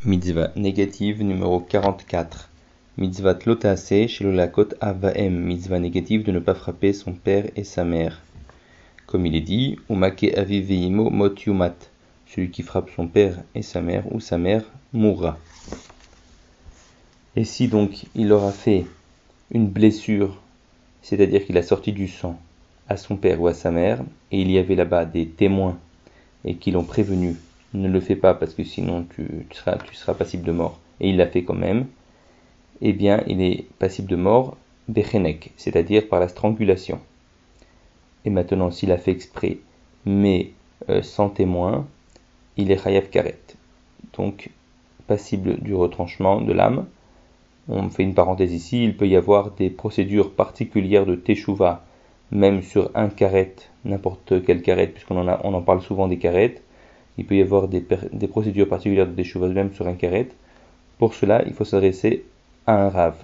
Mitzvah négative numéro 44. Mitzvah lotase chez l'olakot avaem. Mitzvah négative de ne pas frapper son père et sa mère. Comme il est dit, umake aviv veimo mot yumat. Celui qui frappe son père et sa mère ou sa mère mourra. Et si donc il aura fait une blessure, c'est-à-dire qu'il a sorti du sang à son père ou à sa mère, et il y avait là-bas des témoins et qui l'ont prévenu, ne le fais pas parce que sinon tu seras passible de mort, et il l'a fait quand même, eh bien il est passible de mort bechenek, c'est-à-dire par la strangulation. Et maintenant s'il a fait exprès, mais sans témoin, il est chayav karet, donc passible du retranchement de l'âme. On fait une parenthèse ici, il peut y avoir des procédures particulières de teshuva, même sur un karet, n'importe quel karet, puisqu'on en parle souvent des karets. Il peut y avoir des procédures particulières de teshuva, même sur un karet. Pour cela, il faut s'adresser à un rav.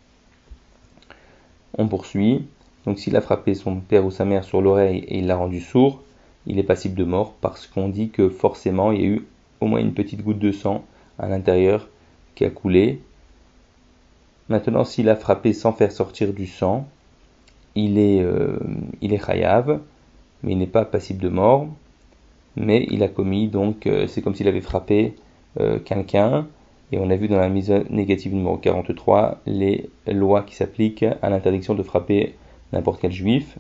On poursuit. Donc s'il a frappé son père ou sa mère sur l'oreille et il l'a rendu sourd, il est passible de mort parce qu'on dit que forcément il y a eu au moins une petite goutte de sang à l'intérieur qui a coulé. Maintenant, s'il a frappé sans faire sortir du sang, il est chayav, mais il n'est pas passible de mort. Mais il a commis, donc c'est comme s'il avait frappé quelqu'un. Et on a vu dans la mise négative numéro 43 les lois qui s'appliquent à l'interdiction de frapper n'importe quel juif.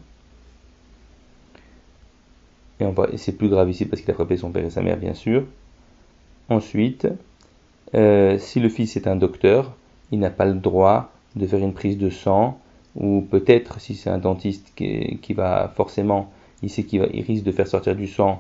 Et c'est plus grave ici parce qu'il a frappé son père et sa mère, bien sûr. Ensuite, si le fils est un docteur, il n'a pas le droit de faire une prise de sang, ou peut-être si c'est un dentiste qui va forcément, il sait qu'il risque de faire sortir du sang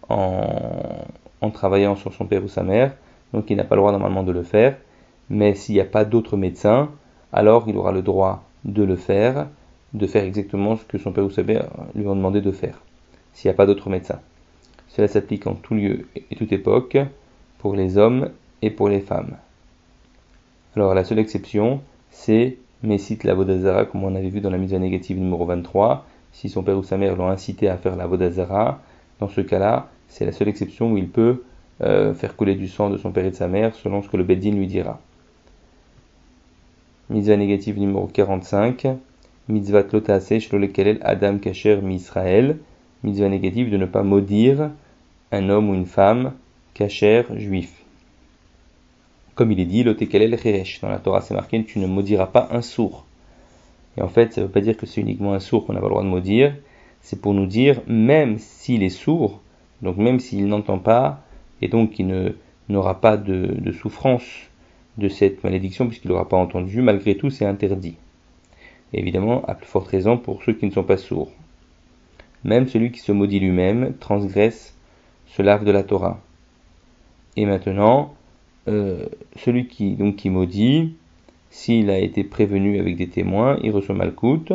en travaillant sur son père ou sa mère, donc il n'a pas le droit normalement de le faire. Mais s'il n'y a pas d'autres médecins, alors il aura le droit de le faire, de faire exactement ce que son père ou sa mère lui ont demandé de faire, s'il n'y a pas d'autres médecins. Cela s'applique en tout lieu et toute époque, pour les hommes et pour les femmes. Alors la seule exception, c'est Messit la Vodazara, comme on avait vu dans la mise négative numéro 23. Si son père ou sa mère l'ont incité à faire la Vodazara, dans ce cas-là, c'est la seule exception où il peut faire couler du sang de son père et de sa mère, selon ce que le Beddin lui dira. Mitzvah négative numéro 45. Mitzvah lotase shelo lekalel adam kasher mi Israël. Mitzvah négative de ne pas maudire un homme ou une femme kasher juif. Comme il est dit, lotekalel cheresh. Dans la Torah, c'est marqué, tu ne maudiras pas un sourd. Et en fait, ça ne veut pas dire que c'est uniquement un sourd qu'on n'a pas le droit de maudire. C'est pour nous dire, même s'il est sourd, donc même s'il n'entend pas, et donc il n'aura pas de souffrance de cette malédiction, puisqu'il n'aura pas entendu, malgré tout, c'est interdit. Et évidemment, à plus forte raison pour ceux qui ne sont pas sourds. Même celui qui se maudit lui-même transgresse ce lave de la Torah. Et maintenant, celui qui maudit, s'il a été prévenu avec des témoins, il reçoit malkout.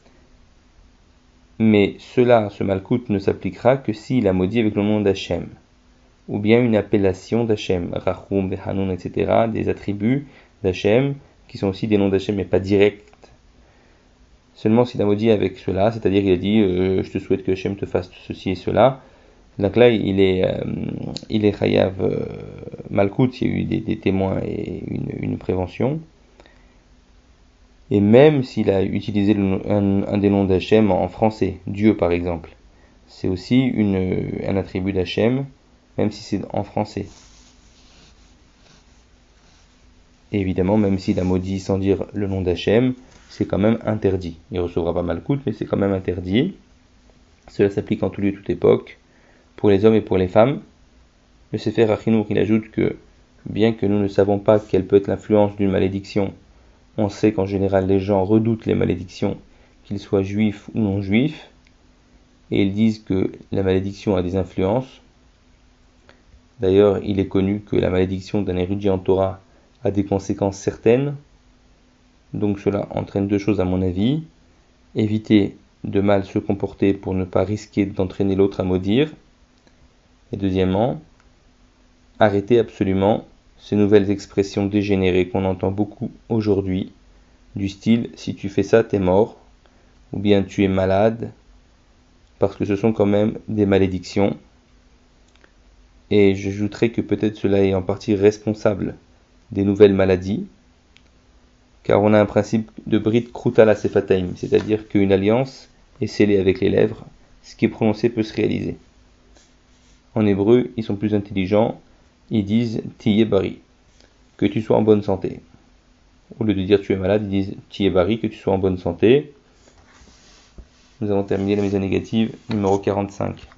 Mais ce malkout ne s'appliquera que s'il a maudit avec le nom d'Hachem, ou bien une appellation d'Hachem, Rachum, Vehanun, etc., des attributs d'Hachem, qui sont aussi des noms d'Hachem, mais pas directs. Seulement s'il a maudit avec cela, c'est-à-dire il a dit je te souhaite que Hachem te fasse ceci et cela, donc là il est chayav malkout, il y a eu des témoins et une prévention. Et même s'il a utilisé un des noms d'Hachem en français, Dieu par exemple, c'est aussi un attribut d'Hachem, même si c'est en français. Et évidemment, même s'il a maudit sans dire le nom d'Hachem, c'est quand même interdit. Il ne recevra pas malkout, mais c'est quand même interdit. Cela s'applique en tout lieu et toute époque, pour les hommes et pour les femmes. Le Sefer HaChinuch, il ajoute que, bien que nous ne savons pas quelle peut être l'influence d'une malédiction, on sait qu'en général les gens redoutent les malédictions, qu'ils soient juifs ou non juifs, et ils disent que la malédiction a des influences. D'ailleurs, il est connu que la malédiction d'un érudit en Torah a des conséquences certaines. Donc cela entraîne deux choses à mon avis. Éviter de mal se comporter pour ne pas risquer d'entraîner l'autre à maudire. Et deuxièmement, arrêter absolument ces nouvelles expressions dégénérées qu'on entend beaucoup aujourd'hui, du style « si tu fais ça, t'es mort » ou bien « tu es malade », parce que ce sont quand même des malédictions. et j'ajouterai que peut-être cela est en partie responsable des nouvelles maladies, car on a un principe de Brit Kruta la Sefataim, c'est-à-dire qu'une alliance est scellée avec les lèvres, ce qui est prononcé peut se réaliser. En hébreu, ils sont plus intelligents, ils disent Tiye Bari, que tu sois en bonne santé. Au lieu de dire tu es malade, ils disent Tiye Bari, que tu sois en bonne santé. Nous avons terminé la mise à négative numéro 45.